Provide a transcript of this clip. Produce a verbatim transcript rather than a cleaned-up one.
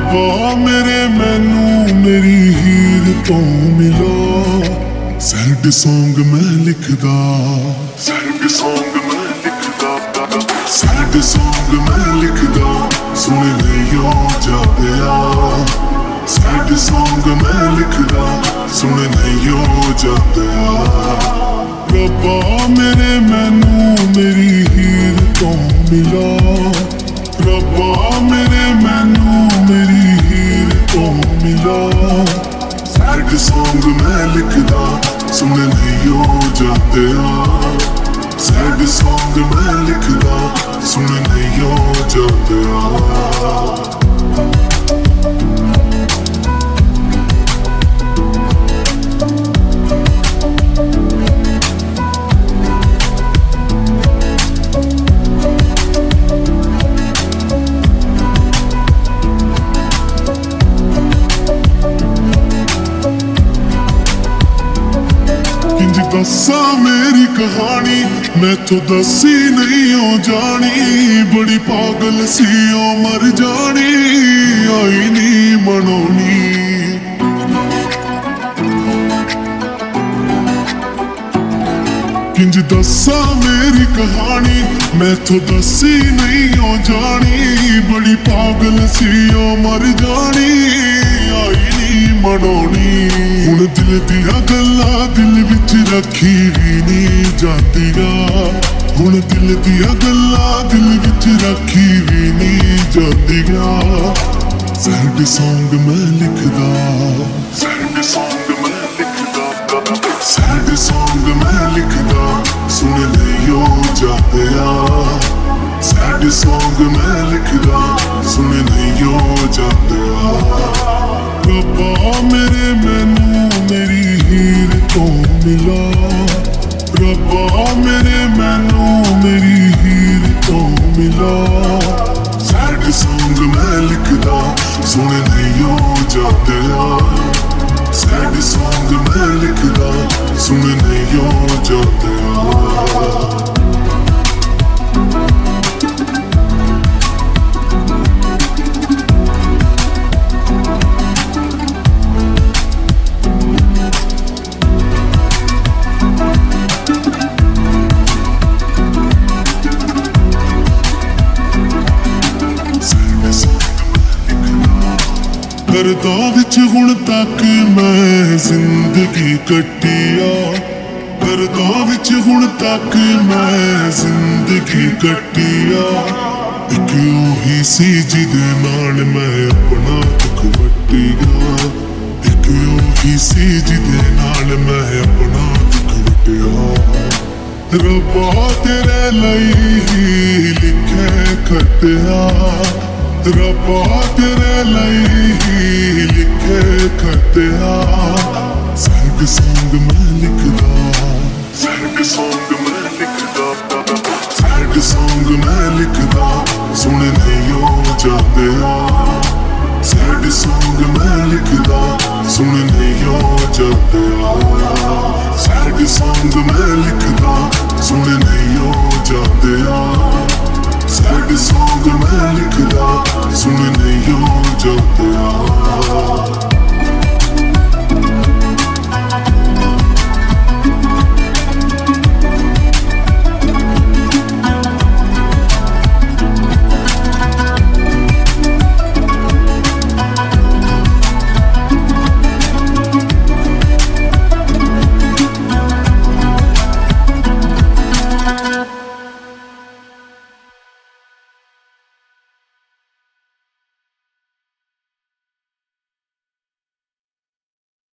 ਰੱਬਾ ਮੇਰੇ ਮੈਨੂੰ ਮੇਰੀ ਹੀਰ ਤੋਂ ਮਿਲਾ। ਸੈਡ ਸੌਂਗ ਮੈਂ ਲਿਖਦਾ, ਸੈਡ ਸੌਂਗ ਮੈਂ ਲਿਖਦਾ, ਸੈਡ ਸੌਂਗ ਮੈਂ ਲਿਖਦਾ, ਸੁਣ ਲਿਓ ਜਾਦਿਆ। ਸੈਡ ਸੌਂਗ ਮੈਂ ਲਿਖਦਾ, ਸੁਣ ਲਿਓ ਜਾਦਿਆ। ਰੱਬਾ ਮੇਰੇ ਮੈਨੂੰ ਮੇਰੀ ਹੀਰ ਤੋਂ ਮਿਲਾ। ਰੱਬਾ ਮੇਰੇ ਮੈਨੂੰ ਮੇਰੀ ਹੀਰ ਤੋਂ ਮਿਲਾ। ਸੈਡ ਸੌਂਗ ਮੈਂ ਲਿਖਦਾ, ਸੁਣ ਲਿਓ ਜਾਦਿਆ। ਸੈਡ ਸੌਂਗ ਮੈਂ ਲਿਖਦਾ, ਸੁਣ ਲਿਓ ਜਾਦਿਆ। ਦੱਸਾਂ ਮੇਰੀ ਕਹਾਣੀ, ਮੈਥੋਂ ਦੱਸੀ ਨਹੀਂ ਓ ਜਾਣੀ। ਬੜੀ ਪਾਗਲ ਸੀ ਓ ਮਰ ਜਾਣੀ, ਆਈ ਨੀ ਮਨਾਉਣੀ। ਕਿੰਜ ਦੱਸਾਂ ਮੇਰੀ ਕਹਾਣੀ, ਮੈਥੋਂ ਦੱਸੀ ਨਹੀਂ ਓ ਜਾਣੀ। ਬੜੀ ਪਾਗਲ ਸੀ ਓ ਮਰ ਜਾਣੀ, ਆਈ ਨੀ ਮਨਾਉਣੀ। ਹੁਣ ਦਿਲ ਦੀਆਂ ਗੱਲਾਂ ਦਿਲ ਵਿੱਚ ਰੱਖੀ ਵੀ ਨਹੀਂ ਜਾਂਦੀਆਂ। ਹੁਣ ਦਿਲ ਦੀਆਂ ਗੱਲਾਂ ਦਿਲ ਵਿੱਚ ਰੱਖੀ ਵੀ ਨਹੀਂ ਜਾਂਦੀਆਂ। ਸੈਡ ਸੌਂਗ ਮੈਂ ਲਿਖਦਾ, ਸੈਡ ਸੌਂਗ ਮੈਂ ਲਿਖਦਾ, ਸੈਡ ਸੌਂਗ ਮੈਂ ਲਿਖਦਾ, ਸੁਣ ਲਿਓ ਜਾਦਿਆ। ਸੈਡ ਸੌਂਗ ਮੈਂ ਲਿਖਦਾ, ਸੁਣ ਲਿਓ ਜਾਦਿਆ। ਰੱਬਾ ਮੇਰੇ ਮੈਨੂੰ ਮੇਰੀ ਹੀਰ ਤੋਂ ਮਿਲਾ। ਰੱਬਾ ਮੇਰੇ ਮੈਨੂੰ ਮੇਰੀ ਹੀਰ ਤੋਂ ਮਿਲਾ। ਸੈਡ ਸੌਂਗ ਮੈਂ ਲਿਖਦਾ, ਸੁਣ ਲਿਓ ਜਾਦਿਆ। ਸੈਡ ਸੌਂਗ ਮੈਂ ਲਿਖਦਾ, ਸੁਣ ਲਿਓ ਜਾਦਿਆ। ਦਰਦਾਂ ਵਿੱਚ ਹੁਣ ਤੱਕ ਮੈਂ ਜ਼ਿੰਦਗੀ ਕੱਟੀ ਆ। ਦਰਦਾਂ ਵਿੱਚ ਹੁਣ ਤੱਕ ਮੈਂ ਜ਼ਿੰਦਗੀ ਕੱਟੀ ਆ। ਇੱਕ ਉਹੀ ਸੀ ਜਿਹਦੇ ਨਾਲ ਮੈਂ ਆਪਣਾ ਦੁੱਖ ਵੰਡਿਆ। ਇੱਕ ਉਹੀ ਸੀ ਜਿਹਦੇ ਨਾਲ ਮੈਂ ਆਪਣਾ ਦੁੱਖ ਵੰਡਿਆ। ਰੱਬਾ ਤੇਰੇ ਲਈ ਹੀ ਲਿਖੇ ਖਤਿਆ। ਰੱਬਾ ਤੇਰੇ ਲਈ ਹੀ ਲਿਖੇ ਖਤਿਆ। ਸੈਡ ਸੌਂਗ ਮੈਂ ਲਿਖਦਾ, ਸੈਡ ਸੌਂਗ ਮੈਂ ਲਿਖਦਾ, ਸੈਡ ਸੌਂਗ ਮੈਂ ਲਿਖਦਾ, ਸੁਣ ਲਿਓ ਜਾਦਿਆ। ਸੈਡ ਸੌਂਗ ਮੈਂ ਲਿਖਦਾ, ਸੁਣ ਲਿਓ ਜਾਦਿਆ। ਸੈਡ ਸੌਂਗ ਮੈਂ ਲਿਖਦਾ, ਸੁਣ